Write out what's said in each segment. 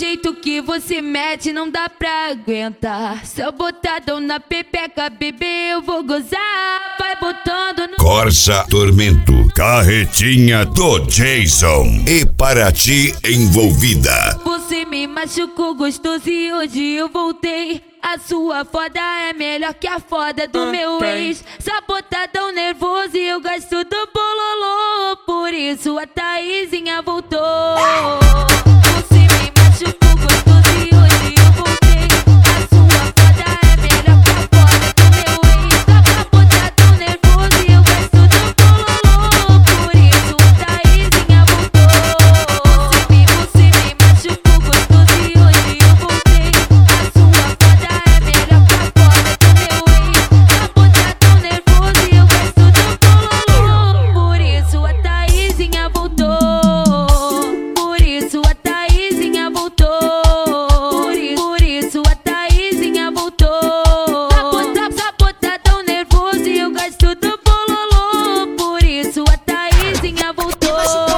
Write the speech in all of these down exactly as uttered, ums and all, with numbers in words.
jeito que você mete não dá pra aguentar. Seu botadão na pepeca, bebê, eu vou gozar. Vai botando no... Corsa Tormento, carretinha do Jason e Paraty envolvida. Você me machucou gostoso e hoje eu voltei. A sua foda é melhor que a foda do uh, meu tem. ex. Sabotadão nervoso e eu gasto do bololô. Por isso a Thaisinha voltou. Você me machucou gostoso e hoje eu voltei. A sua foda é melhor que a foda do meu ex. Sabotadão nervoso e eu gasto do bololô. Por isso a Thaisinha voltou. Você me, você me machucou gostoso e hoje eu voltei. A sua foda é melhor que a foda do meu ex. Sabotadão nervoso e eu gasto do bololô. Por isso a Thaisinha voltou. Por isso a Thaisinha voltou. Por isso a Thaisinha voltou. Sabota, sabotadão nervoso e eu gasto do bololô. Por isso a Thaisinha voltou.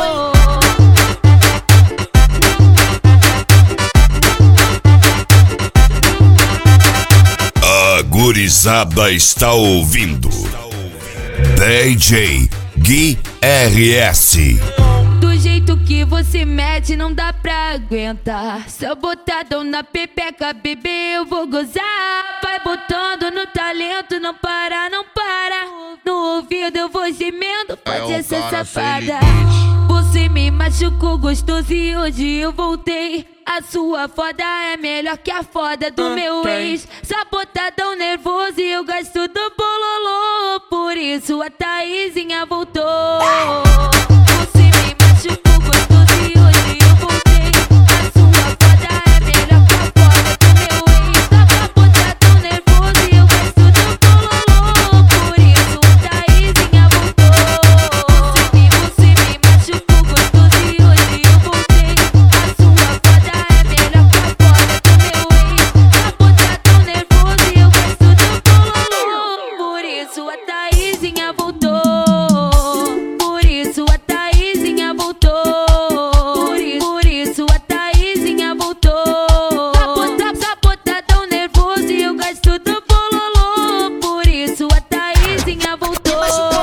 A gurizada está ouvindo D J Gui R S. Do jeito que você mete não dá pra aguentar. Seu botadão na pepeca, bebê, eu vou gozar. Vai botando no talento, não para, não para. No ouvido eu vou gemendo, pode É ser um cara sem safada. limite. Você me machucou gostoso e hoje eu voltei. A sua foda é melhor que a foda do Uh, meu tem. ex. Sabotadão nervoso e eu gasto do bololô. Por isso a Thaisinha voltou. Você me machucou gostoso e hoje eu voltei. A sua foda é melhor que a foda do meu ex. Sabotadão nervoso e eu gasto do bololô. Por isso a Thaisinha voltou. Você me, você me machucou gostoso e hoje eu voltei. A sua foda é melhor que a foda do meu ex. Sabotadão nervoso e eu gasto do bololô. Por isso a Thaisinha voltou. Por isso a Thaisinha voltou. Por isso, por isso a Thaisinha voltou. Sabota, sabotadão nervoso e eu gasto do bololô. Por isso a Thaisinha voltou.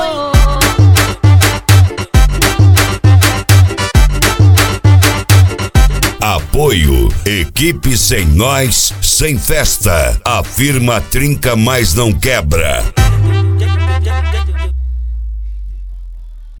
Apoio, equipe sem nós, sem festa. A firma trinca, mas não quebra.